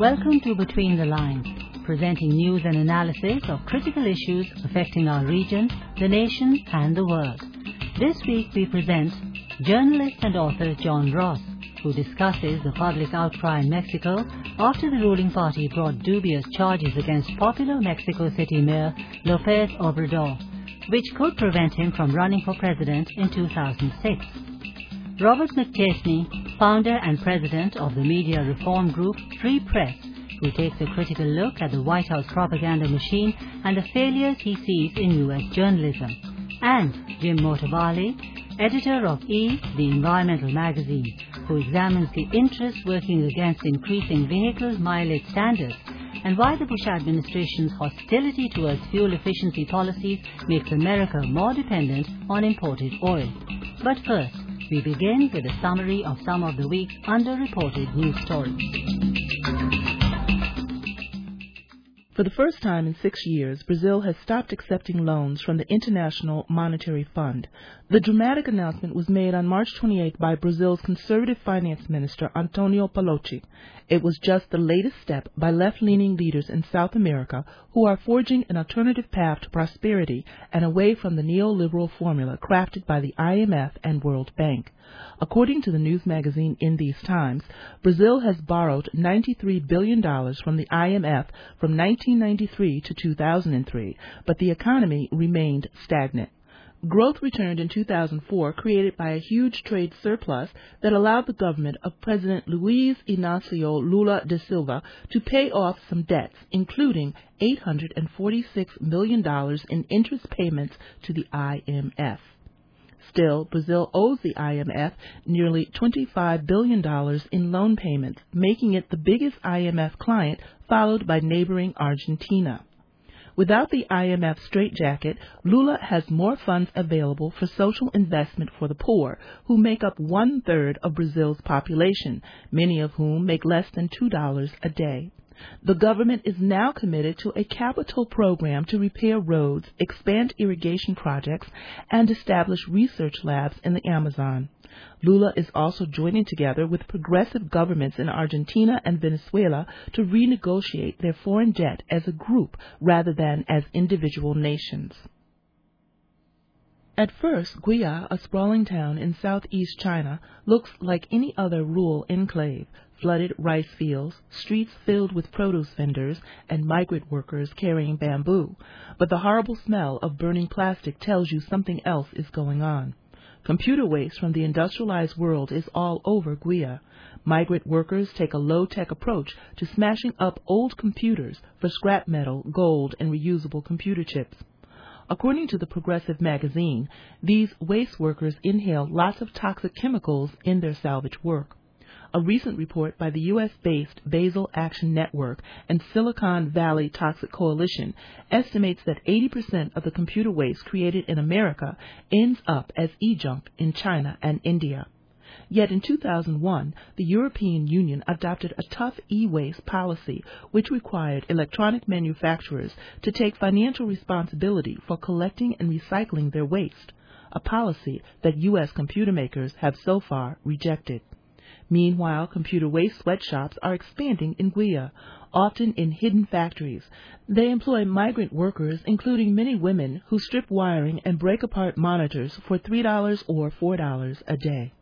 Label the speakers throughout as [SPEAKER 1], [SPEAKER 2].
[SPEAKER 1] Welcome to Between the Lines, presenting news and analysis of critical issues affecting our region, the nation and the world. This week we present journalist and author John Ross, who discusses the public outcry in Mexico after the ruling party brought dubious charges against popular Mexico City Mayor López Obrador, which could prevent him from running for president in 2006. Robert McChesney, founder and president of the media reform group Free Press, who takes a critical look at the White House propaganda machine and the failures he sees in U.S. journalism. And Jim Motovali, editor of E!, the environmental magazine, who examines the interests working against increasing vehicle mileage standards and why the Bush administration's hostility towards fuel efficiency policies makes America more dependent on imported oil. But first, we begin with a summary of some of the week's underreported news stories.
[SPEAKER 2] For the first time in 6 years, Brazil has stopped accepting loans from the International Monetary Fund. The dramatic announcement was made on March 28 by Brazil's conservative finance minister, Antonio Palocci. It was just the latest step by left-leaning leaders in South America who are forging an alternative path to prosperity and away from the neoliberal formula crafted by the IMF and World Bank. According to the news magazine In These Times, Brazil has borrowed $93 billion from the IMF from 1993 to 2003, but the economy remained stagnant. Growth returned in 2004, created by a huge trade surplus that allowed the government of President Luiz Inácio Lula da Silva to pay off some debts, including $846 million in interest payments to the IMF. Still, Brazil owes the IMF nearly $25 billion in loan payments, making it the biggest IMF client, followed by neighboring Argentina. Without the IMF straitjacket, Lula has more funds available for social investment for the poor, who make up 1/3 of Brazil's population, many of whom make less than $2 a day. The government is now committed to a capital program to repair roads, expand irrigation projects, and establish research labs in the Amazon. Lula is also joining together with progressive governments in Argentina and Venezuela to renegotiate their foreign debt as a group rather than as individual nations. At first, Guia, a sprawling town in southeast China, looks like any other rural enclave. Flooded rice fields, streets filled with produce vendors, and migrant workers carrying bamboo. But the horrible smell of burning plastic tells you something else is going on. Computer waste from the industrialized world is all over Guia. Migrant workers take a low-tech approach to smashing up old computers for scrap metal, gold, and reusable computer chips. According to the Progressive magazine, these waste workers inhale lots of toxic chemicals in their salvage work. A recent report by the U.S.-based Basel Action Network and Silicon Valley Toxic Coalition estimates that 80% of the computer waste created in America ends up as e-junk in China and India. Yet in 2001, the European Union adopted a tough e-waste policy which required electronic manufacturers to take financial responsibility for collecting and recycling their waste, a policy that U.S. computer makers have so far rejected. Meanwhile, computer waste sweatshops are expanding in Guia, often in hidden factories. They employ migrant workers, including many women, who strip wiring and break apart monitors for $3 or $4 a day.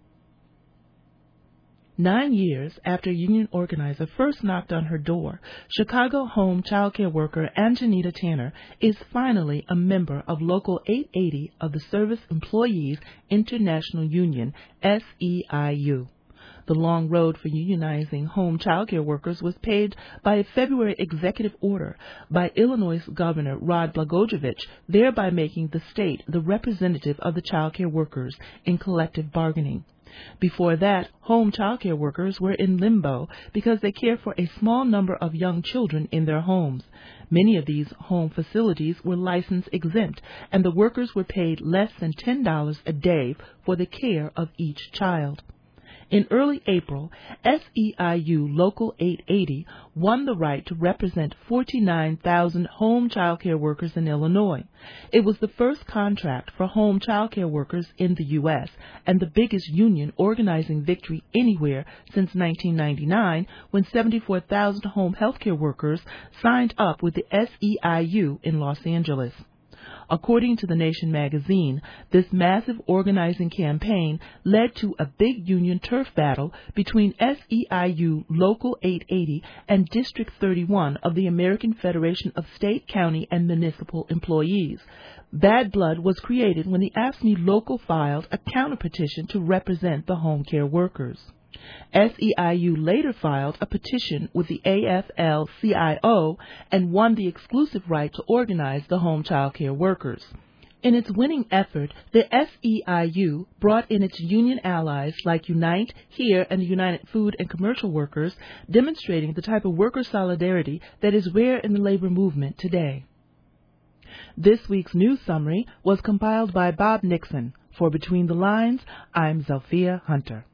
[SPEAKER 2] 9 years after a union organizer first knocked on her door, Chicago home childcare worker Anjanita Tanner is finally a member of Local 880 of the Service Employees International Union, SEIU. The long road for unionizing home childcare workers was paved by a February executive order by Illinois Governor Rod Blagojevich, thereby making the state the representative of the childcare workers in collective bargaining. Before that, home childcare workers were in limbo because they care for a small number of young children in their homes. Many of these home facilities were license exempt, and the workers were paid less than $10 a day for the care of each child. In early April, SEIU Local 880 won the right to represent 49,000 home child care workers in Illinois. It was the first contract for home child care workers in the U.S. and the biggest union organizing victory anywhere since 1999, when 74,000 home health care workers signed up with the SEIU in Los Angeles. According to The Nation magazine, this massive organizing campaign led to a big union turf battle between SEIU Local 880 and District 31 of the American Federation of State, County, and Municipal Employees. Bad blood was created when the AFSCME local filed a counterpetition to represent the home care workers. SEIU later filed a petition with the AFL-CIO and won the exclusive right to organize the home child care workers. In its winning effort, the SEIU brought in its union allies like Unite, HERE, and the United Food and Commercial Workers, demonstrating the type of worker solidarity that is rare in the labor movement today. This week's news summary was compiled by Bob Nixon. For Between the Lines, I'm Zelphia Hunter.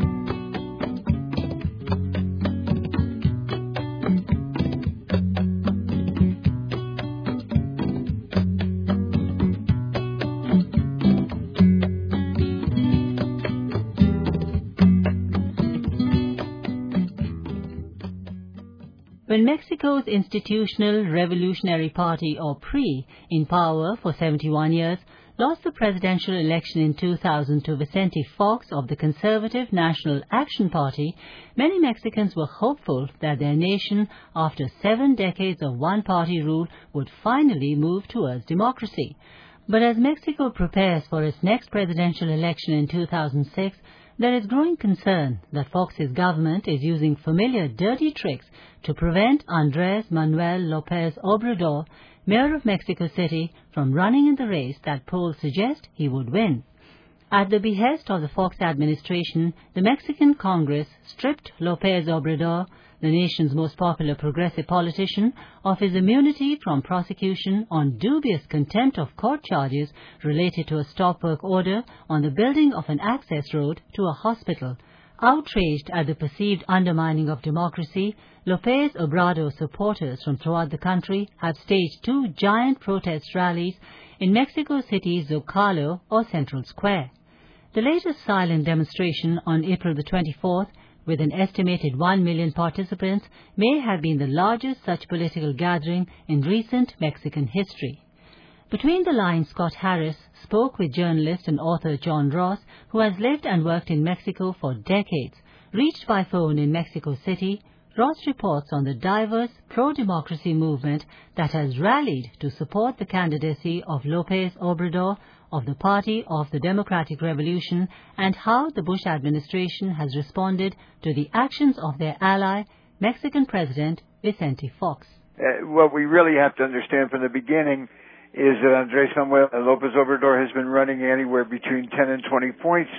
[SPEAKER 1] When Mexico's Institutional Revolutionary Party, or PRI, in power for 71 years, lost the presidential election in 2000 to Vicente Fox of the conservative National Action Party, many Mexicans were hopeful that their nation, after 7 decades of one-party rule, would finally move towards democracy. But as Mexico prepares for its next presidential election in 2006, there is growing concern that Fox's government is using familiar dirty tricks to prevent Andrés Manuel López Obrador, mayor of Mexico City, from running in the race that polls suggest he would win. At the behest of the Fox administration, the Mexican Congress stripped López Obrador, the nation's most popular progressive politician, of his immunity from prosecution on dubious contempt of court charges related to a stop work order on the building of an access road to a hospital. Outraged at the perceived undermining of democracy, López Obrador supporters from throughout the country have staged 2 giant protest rallies in Mexico City's Zocalo, or Central Square. The latest silent demonstration on April the 24th, with an estimated 1 million participants, may have been the largest such political gathering in recent Mexican history. Between the Lines, Scott Harris spoke with journalist and author John Ross, who has lived and worked in Mexico for decades. Reached by phone in Mexico City, Ross reports on the diverse pro-democracy movement that has rallied to support the candidacy of López Obrador of the Party of the Democratic Revolution, and how the Bush administration has responded to the actions of their ally, Mexican President Vicente Fox.
[SPEAKER 3] What we really have to understand from the beginning is that Andrés Manuel López Obrador has been running anywhere between 10 and 20 points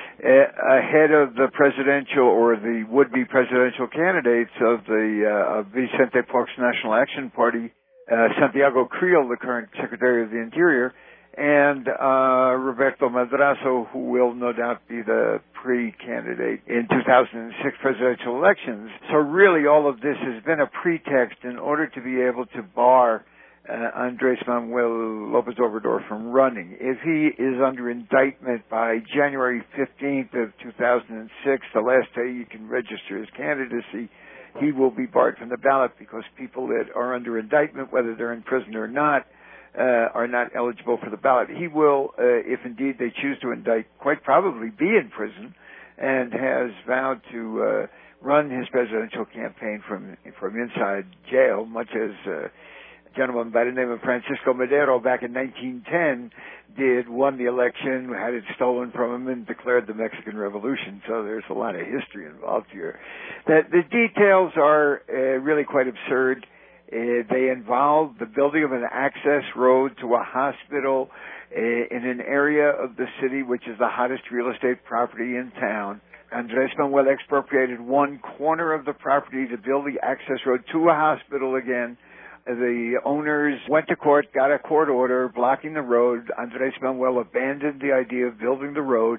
[SPEAKER 3] ahead of the presidential or the would-be presidential candidates of the Vicente Fox National Action Party, Santiago Creel, the current Secretary of the Interior, and Roberto Madrazo, who will no doubt be the pre-candidate in 2006 presidential elections. So really all of this has been a pretext in order to be able to bar Andrés Manuel López Obrador from running. If he is under indictment by January 15th of 2006, the last day you can register his candidacy, he will be barred from the ballot because people that are under indictment, whether they're in prison or not, are not eligible for the ballot. He will, if indeed they choose to indict, quite probably be in prison and has vowed to run his presidential campaign from inside jail, much as a gentleman by the name of Francisco Madero back in 1910 won the election, had it stolen from him, and declared the Mexican Revolution. So there's a lot of history involved here. The details are really quite absurd. They involve the building of an access road to a hospital in an area of the city which is the hottest real estate property in town. Andrés Manuel expropriated one corner of the property to build the access road to a hospital again. The owners went to court, got a court order blocking the road. Andrés Manuel abandoned the idea of building the road.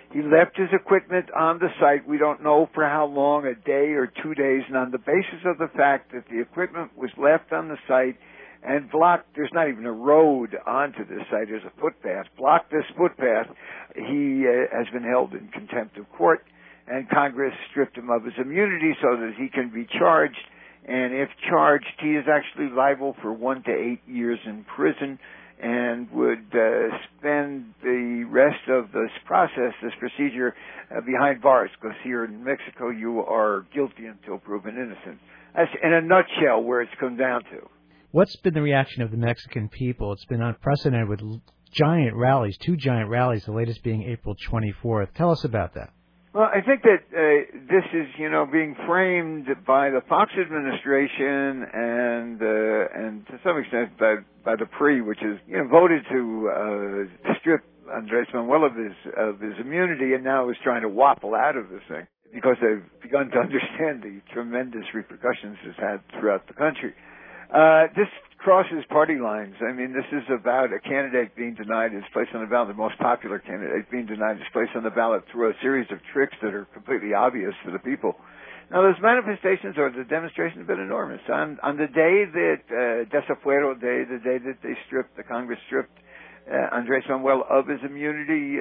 [SPEAKER 3] He left his equipment on the site. We don't know for how long, a day or 2 days, and on the basis of the fact that the equipment was left on the site and blocked, there's not even a road onto this site, there's a footpath, blocked this footpath, he has been held in contempt of court, and Congress stripped him of his immunity so that he can be charged, and if charged, he is actually liable for 1 to 8 years in prison, and would spend the rest of this process, this procedure, behind bars, because here in Mexico you are guilty until proven innocent. That's in a nutshell where it's come down to.
[SPEAKER 4] What's been the reaction of the Mexican people? It's been unprecedented with giant rallies, 2 giant rallies, the latest being April 24th. Tell us about that.
[SPEAKER 3] Well, I think that this is, being framed by the Fox administration and to some extent by the PRI, which is voted to strip Andrés Manuel of his immunity, and now is trying to waffle out of this thing because they've begun to understand the tremendous repercussions it's had throughout the country. This crosses party lines. I mean, this is about a candidate being denied his place on the ballot, the most popular candidate being denied his place on the ballot through a series of tricks that are completely obvious to the people. Now, those manifestations or the demonstrations have been enormous. On the day that Desafuero Day, the day that the Congress stripped Andrés Manuel of his immunity,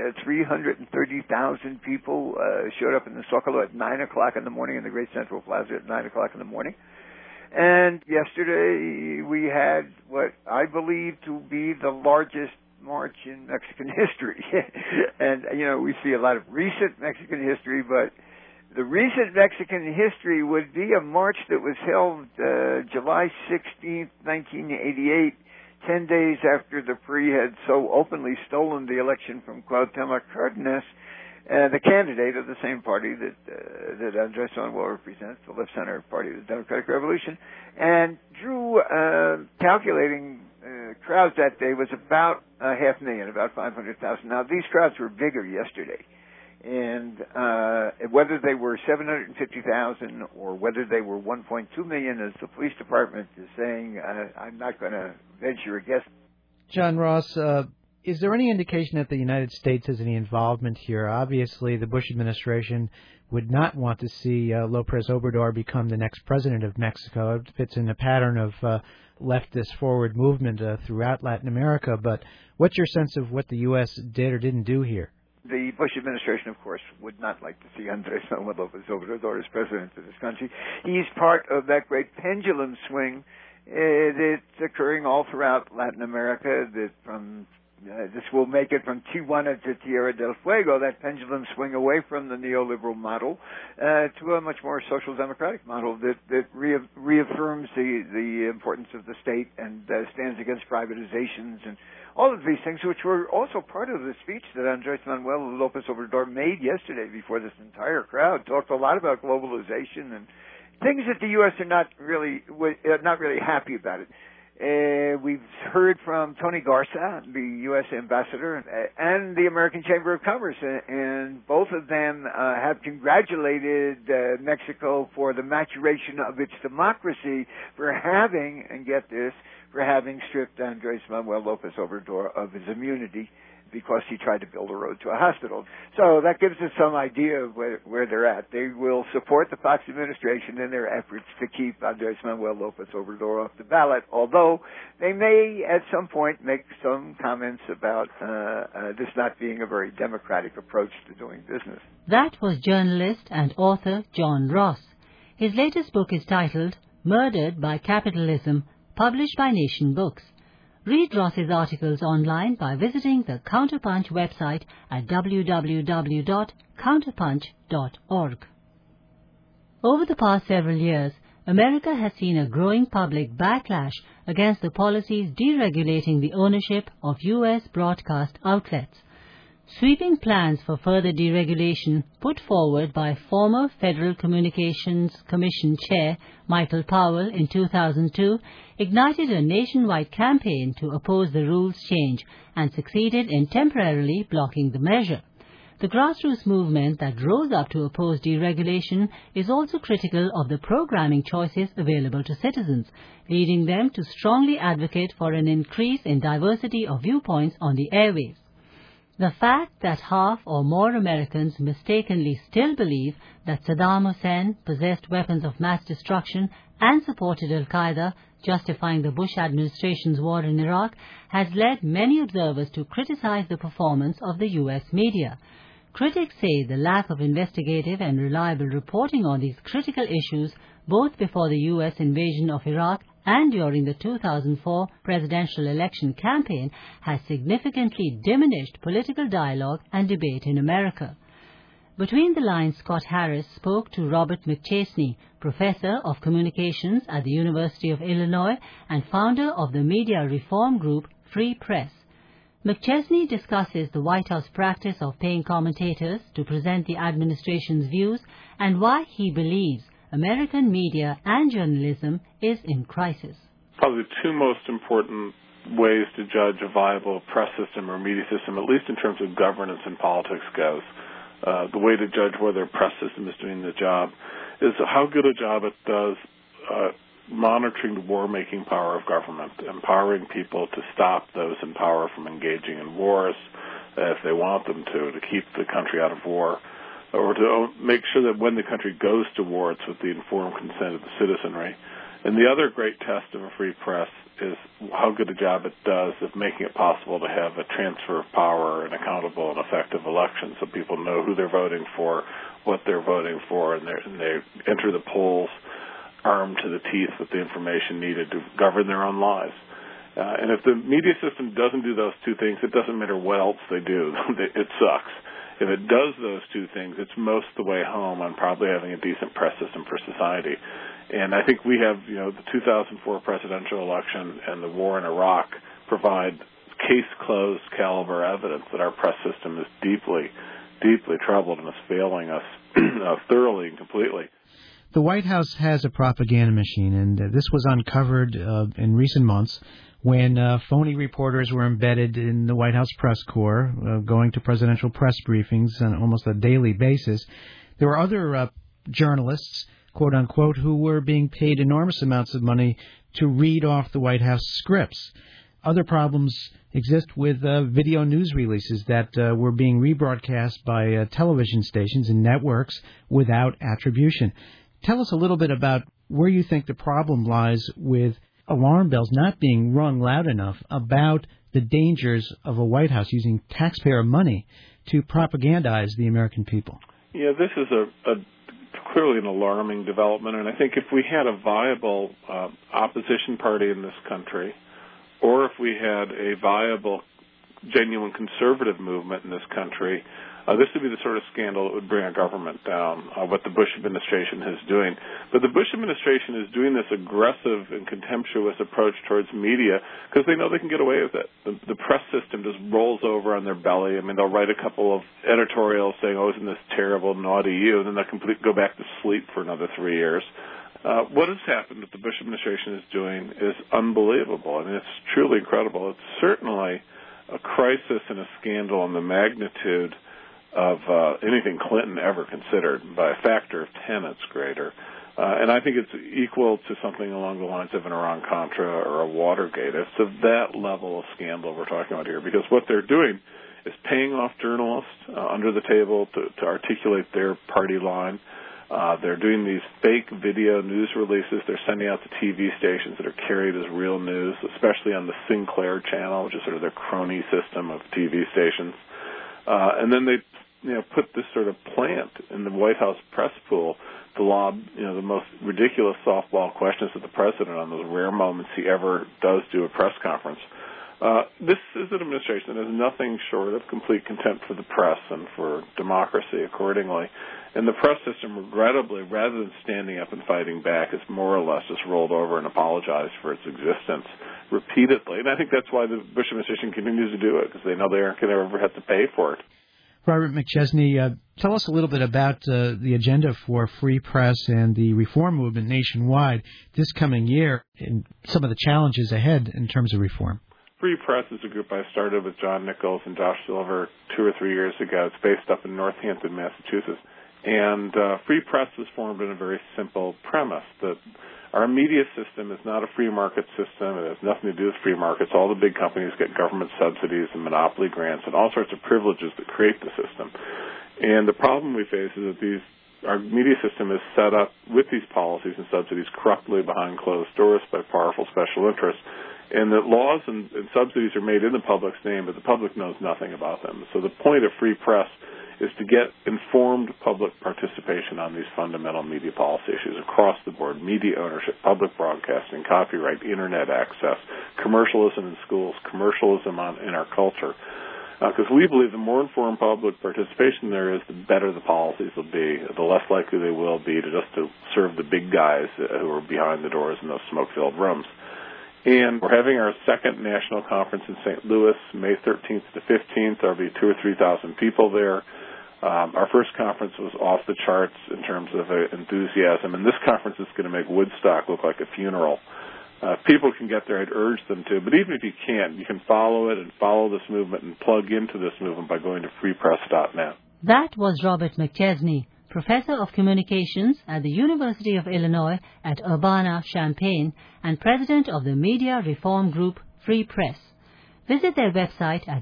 [SPEAKER 3] 330,000 people showed up in the Zócalo at 9 o'clock in the morning, in the Great Central Plaza at 9 o'clock in the morning. And yesterday we had what I believe to be the largest march in Mexican history. And, we see a lot of recent Mexican history, but the recent Mexican history would be a march that was held July 16th, 1988, 10 days after the PRI had so openly stolen the election from Cuauhtémoc Cárdenas, the candidate of the same party that Andrés Manuel represents, the Left Center Party of the Democratic Revolution, and drew calculating crowds that day was about 500,000, about 500,000. Now, these crowds were bigger yesterday, and whether they were 750,000 or whether they were 1.2 million, as the police department is saying, I'm not going to venture a guess.
[SPEAKER 4] John Ross, is there any indication that the United States has any involvement here? Obviously, the Bush administration would not want to see López Obrador become the next president of Mexico. It fits in a pattern of leftist forward movement throughout Latin America. But what's your sense of what the U.S. did or didn't do here?
[SPEAKER 3] The Bush administration, of course, would not like to see Andrés Manuel López Obrador as president of this country. He's part of that great pendulum swing that's occurring all throughout Latin America, that from this will make it from Tijuana to Tierra del Fuego, that pendulum swing away from the neoliberal model to a much more social democratic model that reaffirms the importance of the state and stands against privatizations and all of these things, which were also part of the speech that Andrés Manuel López Obrador made yesterday before this entire crowd. Talked a lot about globalization and things that the U.S. are not really happy about it. We've heard from Tony Garza, the U.S. ambassador, and the American Chamber of Commerce, and both of them have congratulated Mexico for the maturation of its democracy for having, and get this, for having stripped Andrés Manuel López Obrador of his immunity because he tried to build a road to a hospital. So that gives us some idea of where they're at. They will support the Fox administration in their efforts to keep Andrés Manuel López Obrador off the ballot, although they may at some point make some comments about this not being a very democratic approach to doing business.
[SPEAKER 1] That was journalist and author John Ross. His latest book is titled Murdered by Capitalism, published by Nation Books. Read Ross's articles online by visiting the Counterpunch website at www.counterpunch.org. Over the past several years, America has seen a growing public backlash against the policies deregulating the ownership of U.S. broadcast outlets. Sweeping plans for further deregulation put forward by former Federal Communications Commission Chair Michael Powell in 2002 ignited a nationwide campaign to oppose the rules change and succeeded in temporarily blocking the measure. The grassroots movement that rose up to oppose deregulation is also critical of the programming choices available to citizens, leading them to strongly advocate for an increase in diversity of viewpoints on the airwaves. The fact that half or more Americans mistakenly still believe that Saddam Hussein possessed weapons of mass destruction and supported al-Qaeda, justifying the Bush administration's war in Iraq, has led many observers to criticize the performance of the U.S. media. Critics say the lack of investigative and reliable reporting on these critical issues, both before the U.S. invasion of Iraq and during the 2004 presidential election campaign, has significantly diminished political dialogue and debate in America. Between the lines, Scott Harris spoke to Robert McChesney, professor of communications at the University of Illinois and founder of the media reform group Free Press. McChesney discusses the White House practice of paying commentators to present the administration's views and why he believes American media and journalism is in crisis.
[SPEAKER 5] Probably the two most important ways to judge a viable press system or media system, at least in terms of governance and politics goes. The way to judge whether a press system is doing the job is how good a job it does monitoring the war-making power of government, empowering people to stop those in power from engaging in wars if they want them to keep the country out of war, or to make sure that when the country goes to war, it's with the informed consent of the citizenry. And the other great test of a free press is how good a job it does of making it possible to have a transfer of power and accountable and effective elections so people know who they're voting for, what they're voting for, and they enter the polls armed to the teeth with the information needed to govern their own lives. And if the media system doesn't do those two things, it doesn't matter what else they do. It sucks. If it does those two things, it's most the way home on probably having a decent press system for society. And I think we have, the 2004 presidential election and the war in Iraq provide case-closed caliber evidence that our press system is deeply, deeply troubled and is failing us thoroughly and completely.
[SPEAKER 4] The White House has a propaganda machine, and this was uncovered in recent months when phony reporters were embedded in the White House press corps, going to presidential press briefings on almost a daily basis. There were other journalists, quote-unquote, who were being paid enormous amounts of money to read off the White House scripts. Other problems exist with video news releases that were being rebroadcast by television stations and networks without attribution. Tell us a little bit about where you think the problem lies with alarm bells not being rung loud enough about the dangers of a White House using taxpayer money to propagandize the American people.
[SPEAKER 5] Yeah, this is clearly an alarming development, and I think if we had a viable opposition party in this country, or if we had a viable, genuine conservative movement in this country, this would be the sort of scandal that would bring our government down, what the Bush administration is doing. But the Bush administration is doing this aggressive and contemptuous approach towards media because they know they can get away with it. The press system just rolls over on their belly. I mean, they'll write a couple of editorials saying, oh, isn't this terrible, naughty you, and then they'll go back to sleep for another 3 years. What has happened that the Bush administration is doing is unbelievable. I mean, it's truly incredible. It's certainly a crisis and a scandal on the magnitude of anything Clinton ever considered. By a factor of 10, it's greater. And I think it's equal to something along the lines of an Iran-Contra or a Watergate. It's of that level of scandal we're talking about here, because what they're doing is paying off journalists under the table to articulate their party line. They're doing these fake video news releases they're sending out to TV stations that are carried as real news, especially on the Sinclair channel, which is sort of their crony system of TV stations. And then they put this sort of plant in the White House press pool to lob the most ridiculous softball questions to the president on those rare moments he ever does do a press conference. This is an administration that has nothing short of complete contempt for the press and for democracy accordingly. And the press system, regrettably, rather than standing up and fighting back, has more or less just rolled over and apologized for its existence repeatedly. And I think that's why the Bush administration continues to do it, because they know they aren't going to ever have to pay for it.
[SPEAKER 4] Robert McChesney, tell us a little bit about the agenda for free press and the reform movement nationwide this coming year and some of the challenges ahead in terms of reform.
[SPEAKER 5] Free Press is a group I started with John Nichols and Josh Silver 2 or 3 years ago. It's based up in Northampton, Massachusetts. And Free Press was formed on a very simple premise that Our media system is not a free market system. It has nothing to do with free markets. All the big companies get government subsidies and monopoly grants and all sorts of privileges that create the system. And the problem we face is that our media system is set up with these policies and subsidies corruptly behind closed doors by powerful special interests, and that laws and subsidies are made in the public's name, but the public knows nothing about them. So the point of free press is to get informed public participation on these fundamental media policy issues across the board: media ownership, public broadcasting, copyright, internet access, commercialism in schools, commercialism in our culture. Because we believe the more informed public participation there is, the better the policies will be, the less likely they will be to serve the big guys who are behind the doors in those smoke-filled rooms. And we're having our second national conference in St. Louis, May 13th to 15th. There'll be 2,000 or 3,000 people there. Our first conference was off the charts in terms of enthusiasm, and this conference is going to make Woodstock look like a funeral. People can get there. I'd urge them to. But even if you can't, you can follow it and follow this movement and plug into this movement by going to freepress.net.
[SPEAKER 1] That was Robert McChesney, Professor of Communications at the University of Illinois at Urbana-Champaign and President of the media reform group Free Press. Visit their website at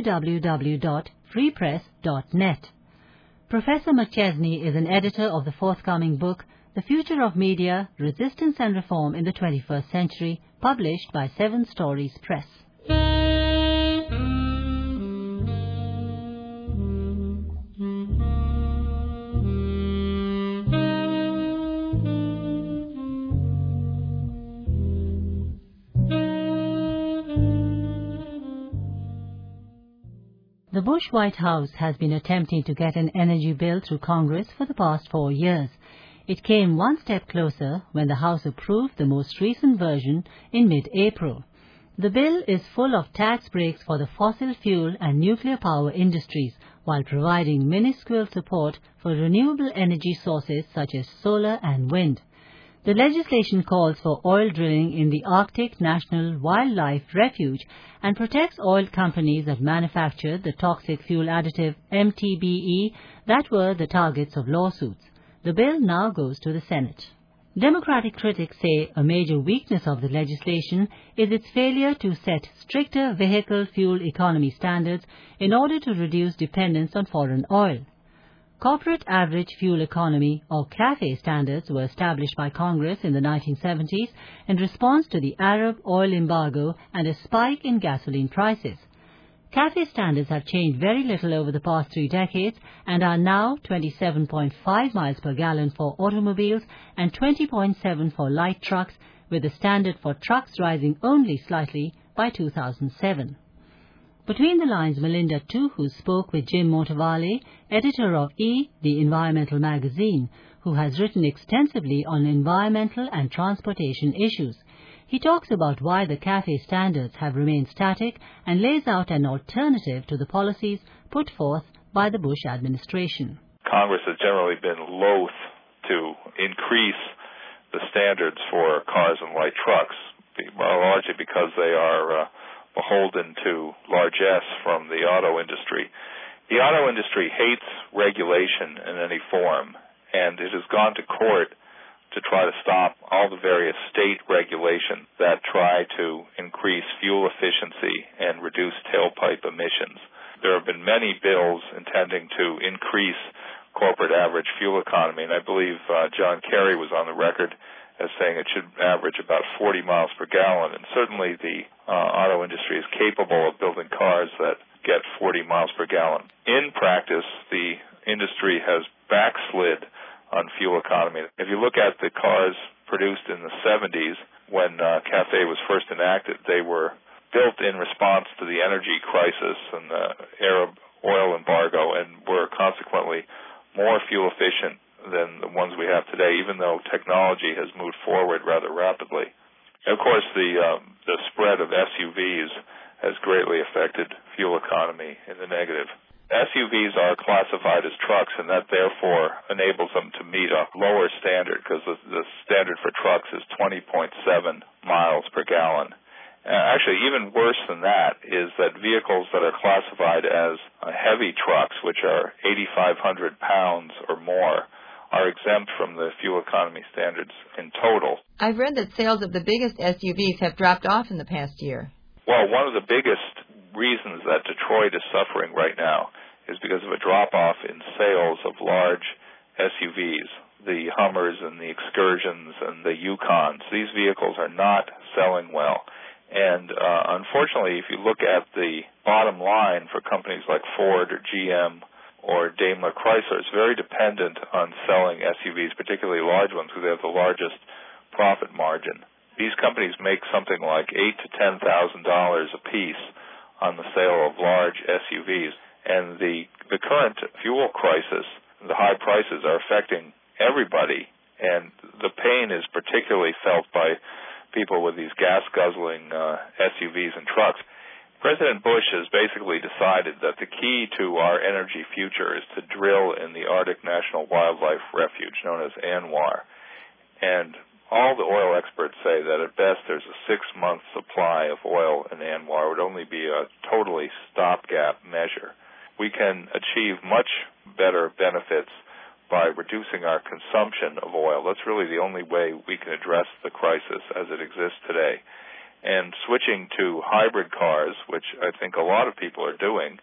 [SPEAKER 1] www.freepress.net. Professor McChesney is an editor of the forthcoming book, The Future of Media, Resistance and Reform in the 21st Century, published by Seven Stories Press. The Bush White House has been attempting to get an energy bill through Congress for the past 4 years. It came one step closer when the House approved the most recent version in mid-April. The bill is full of tax breaks for the fossil fuel and nuclear power industries, while providing minuscule support for renewable energy sources such as solar and wind. The legislation calls for oil drilling in the Arctic National Wildlife Refuge and protects oil companies that manufacture the toxic fuel additive MTBE that were the targets of lawsuits. The bill now goes to the Senate. Democratic critics say a major weakness of the legislation is its failure to set stricter vehicle fuel economy standards in order to reduce dependence on foreign oil. Corporate Average Fuel Economy, or CAFE standards, were established by Congress in the 1970s in response to the Arab oil embargo and a spike in gasoline prices. CAFE standards have changed very little over the past 3 decades and are now 27.5 miles per gallon for automobiles and 20.7 for light trucks, with the standard for trucks rising only slightly by 2007. Between the lines, Melinda Tuhu spoke with Jim Montavale, editor of E!, the environmental magazine, who has written extensively on environmental and transportation issues. He talks about why the CAFE standards have remained static and lays out an alternative to the policies put forth by the Bush administration.
[SPEAKER 6] Congress has generally been loath to increase the standards for cars and light trucks, largely because they are beholden to largesse from the auto industry. The auto industry hates regulation in any form, and it has gone to court to try to stop all the various state regulations that try to increase fuel efficiency and reduce tailpipe emissions. There have been many bills intending to increase corporate average fuel economy, and I believe John Kerry was on the record as saying it should average about 40 miles per gallon, and certainly the auto industry is capable of building cars that get 40 miles per gallon. In practice, the industry has backslid on fuel economy. If you look at the cars produced in the 70s, when CAFE was first enacted, they were built in response to the energy crisis and the Arab oil embargo, and were consequently more fuel efficient than the ones we have today, even though technology has moved forward rather rapidly. Of course, the spread of SUVs has greatly affected fuel economy in the negative. SUVs are classified as trucks, and that therefore enables them to meet a lower standard, because the standard for trucks is 20.7 miles per gallon. Actually, even worse than that is that vehicles that are classified as heavy trucks, which are 8,500 pounds or more, are exempt from the fuel economy standards in total.
[SPEAKER 7] I've read that sales of the biggest SUVs have dropped off in the past year.
[SPEAKER 6] Well, one of the biggest reasons that Detroit is suffering right now is because of a drop-off in sales of large SUVs, the Hummers and the Excursions and the Yukons. These vehicles are not selling well. And unfortunately, if you look at the bottom line for companies like Ford or GM or Daimler Chrysler, it's very dependent on selling SUVs, particularly large ones, because they have the largest profit margin. These companies make something like $8,000 to $10,000 a piece on the sale of large SUVs. And the current fuel crisis, the high prices are affecting everybody, and the pain is particularly felt by people with these gas-guzzling SUVs and trucks. President Bush has basically decided that the key to our energy future is to drill in the Arctic National Wildlife Refuge, known as ANWR. And all the oil experts say that at best there's a 6-month supply of oil in ANWR. It would only be a totally stopgap measure. We can achieve much better benefits by reducing our consumption of oil. That's really the only way we can address the crisis as it exists today. And switching to hybrid cars, which I think a lot of people are doing,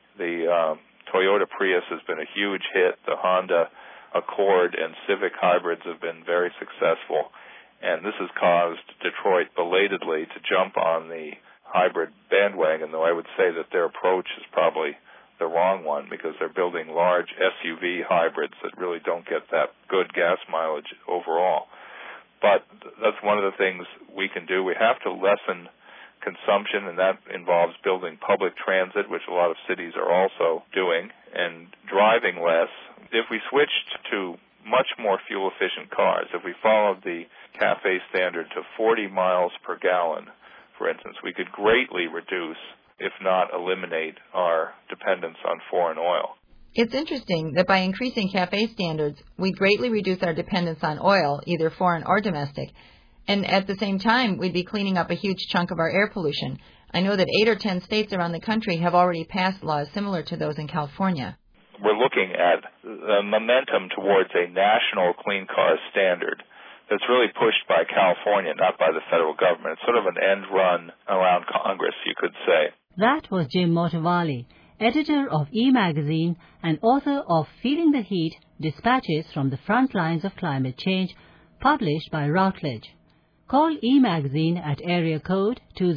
[SPEAKER 6] the Toyota Prius has been a huge hit. The Honda Accord and Civic hybrids have been very successful. And this has caused Detroit belatedly to jump on the hybrid bandwagon, though I would say that their approach is probably the wrong one, because they're building large SUV hybrids that really don't get that good gas mileage overall. But that's one of the things we can do. We have to lessen consumption, and that involves building public transit, which a lot of cities are also doing, and driving less. If we switched to much more fuel-efficient cars, if we followed the CAFE standard to 40 miles per gallon, for instance, we could greatly reduce, if not eliminate, our dependence on foreign oil.
[SPEAKER 7] It's interesting that by increasing CAFE standards, we greatly reduce our dependence on oil, either foreign or domestic, and at the same time, we'd be cleaning up a huge chunk of our air pollution. I know that 8 or 10 states around the country have already passed laws similar to those in California.
[SPEAKER 6] We're looking at the momentum towards a national clean car standard that's really pushed by California, not by the federal government. It's sort of an end run around Congress, you could say.
[SPEAKER 1] That was Jim Motovali, editor of E-Magazine and author of Feeling the Heat, Dispatches from the Front Lines of Climate Change, published by Routledge. Call E-Magazine at area code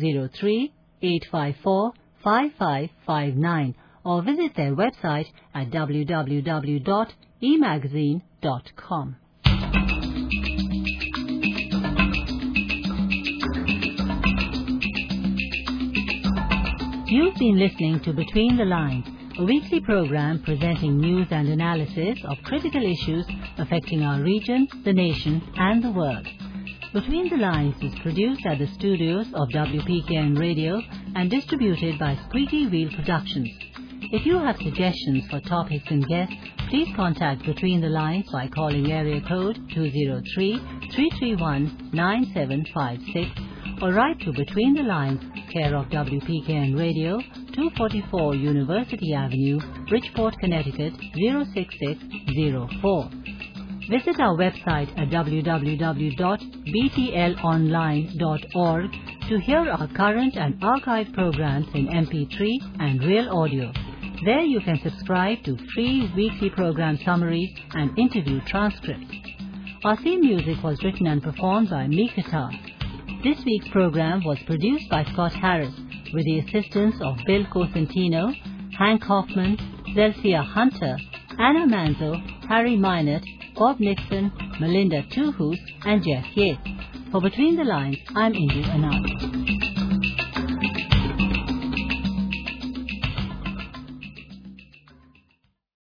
[SPEAKER 1] 203-854-5559 or visit their website at www.emagazine.com. You've been listening to Between the Lines, a weekly program presenting news and analysis of critical issues affecting our region, the nation, and the world. Between the Lines is produced at the studios of WPKN Radio and distributed by Squeaky Wheel Productions. If you have suggestions for topics and guests, please contact Between the Lines by calling area code 203-331-9756 or write to Between the Lines, care of WPKN Radio, 244 University Avenue, Bridgeport, Connecticut 06604. Visit our website at www.btlonline.org to hear our current and archived programs in MP3 and real audio. There you can subscribe to free weekly program summaries and interview transcripts. Our theme music was written and performed by Mikata. This week's program was produced by Scott Harris with the assistance of Bill Cosentino, Hank Hoffman, Zelsia Hunter, Anna Manzo, Harry Minot, Bob Nixon, Melinda Tuhus, and Jeff Yates. For Between the Lines, I'm Indu Anand.